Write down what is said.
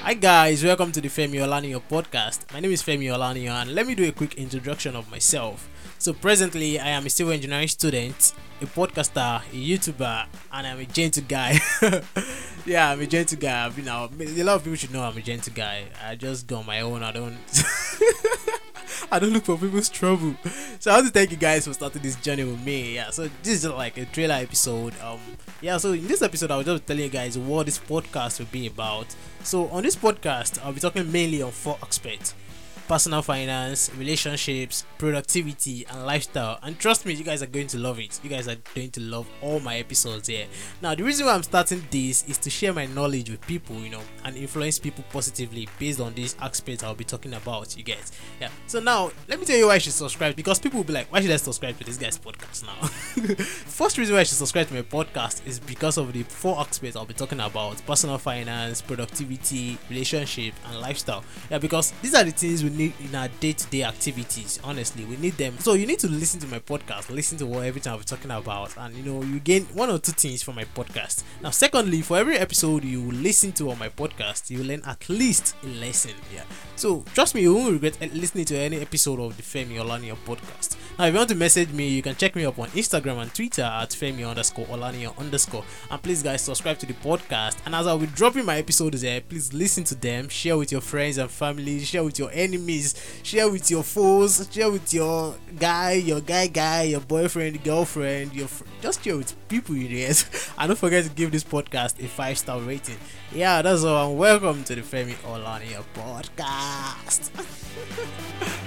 Hi guys, welcome to the Femi Olanio podcast. My name is Femi Olanio and let me do a quick introduction of myself. So presently I am a civil engineering student, a podcaster, a YouTuber, and I'm a gentle guy. Yeah, I'm a gentle guy. I've been out. A lot of people should know I'm a gentle guy. I just go on my own. I don't look for people's trouble. So I want to thank you guys for starting this journey with me. Yeah, so this is just like a trailer episode. So in this episode I was just telling you guys what this podcast will be about. So on this podcast I'll be talking mainly on four aspects: personal finance, relationships, productivity, and lifestyle. And trust me, you guys are going to love it. You guys are going to love all my episodes here. Now, the reason why I'm starting this is to share my knowledge with people, and influence people positively based on these aspects I'll be talking about. You guys, yeah. So now, let me tell you why you should subscribe, because people will be like, why should I subscribe to this guy's podcast now? First reason why I should subscribe to my podcast is because of the four aspects I'll be talking about: personal finance, productivity, relationship, and lifestyle. Yeah, because these are the things we need in our day-to-day activities. Honestly, we need them. So you need to listen to my podcast, listen to what everything I'll be talking about, and you gain one or two things from my podcast. Now, secondly, for every episode you listen to on my podcast, you will learn at least a lesson. Yeah. So trust me, you won't regret listening to any episode of the Femi Olanio podcast. Now, if you want to message me, you can check me up on Instagram and Twitter at Femi_Olanio_. And please, guys, subscribe to the podcast. And as I'll be dropping my episodes there, please listen to them, share with your friends and family, share with your enemies, share with your foes, share with your guy, your boyfriend, girlfriend, just share with people you know. And don't forget to give this podcast a 5-star rating. Yeah, that's all. And welcome to the Femi Olanio podcast.